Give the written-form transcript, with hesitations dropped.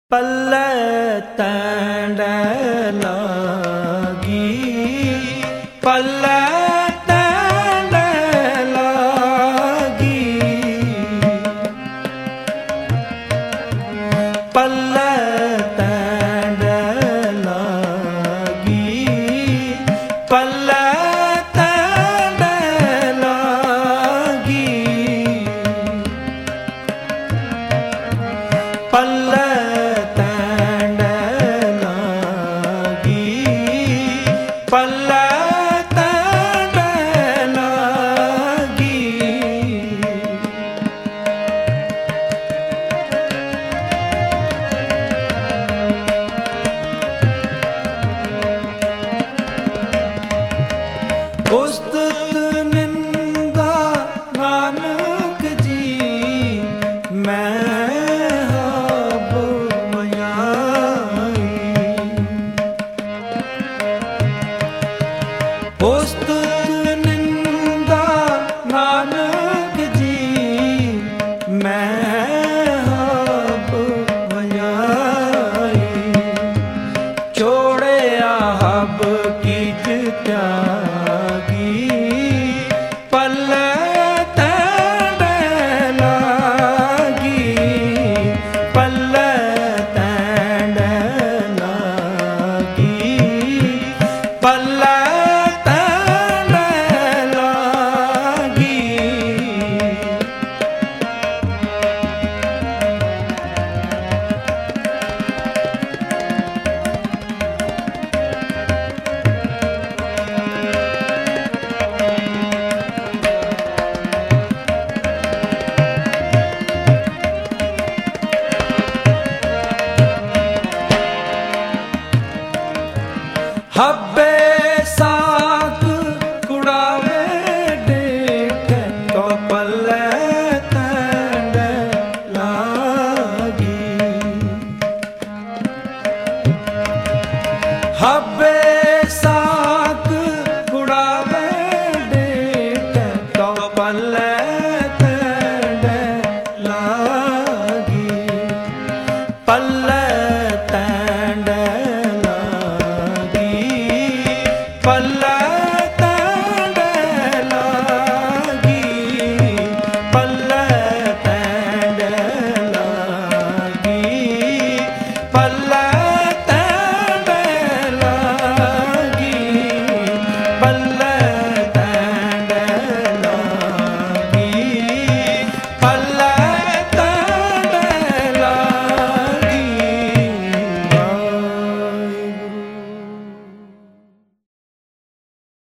ਪੱਲੇ ਤੈਂਡ ਲਾਗੀ, ਪੱਲੇ ਤੈਂਡ ਲਾਗੀ, ਪੱਲੇ ਤੈਂਡ ਲਾਗੀ, ਪੱਲੇ ਤੈਂਡ ਲਾਗੀ, ਪੱਲੇ ਪੱਲੇ ਤੈਂਡ ਲਾਗੀ, ਉਸਤਤ ਨਿੰਦਾ ਨਾਨਕ ਜੀ ਮੈਂ ਉਸਤਤ ਨਿੰਦਾ ਨਾਨਕ ਜੀ ਮੈਂ ਹਬ ਵਜਾਈ, ਛੋੜਿਆ ਹਬ ਕੀਜ ਤਿਆਗੀ, ਪੱਲੇ ਤੈਂਡ ਲਾਗੀ, ਪੱਲੇ ਤੈਂਡ ਲਾਗੀ, ਪੱਲੇ ਹੱਬੇ ਸਾਕ ਕੁੜਾਵੇ ਡੇਠ ਤੋ ਪੱਲੇ ਤੈਂਡ ਲਾਗੀ, ਹੱਬੇ ਸਾਕ ਕੁੜਾਵੇ ਡੇਠ ਤੋ ਪੱਲੇ ਤੈਂਡ ਲਾਗੀ, ਪੱਲੇ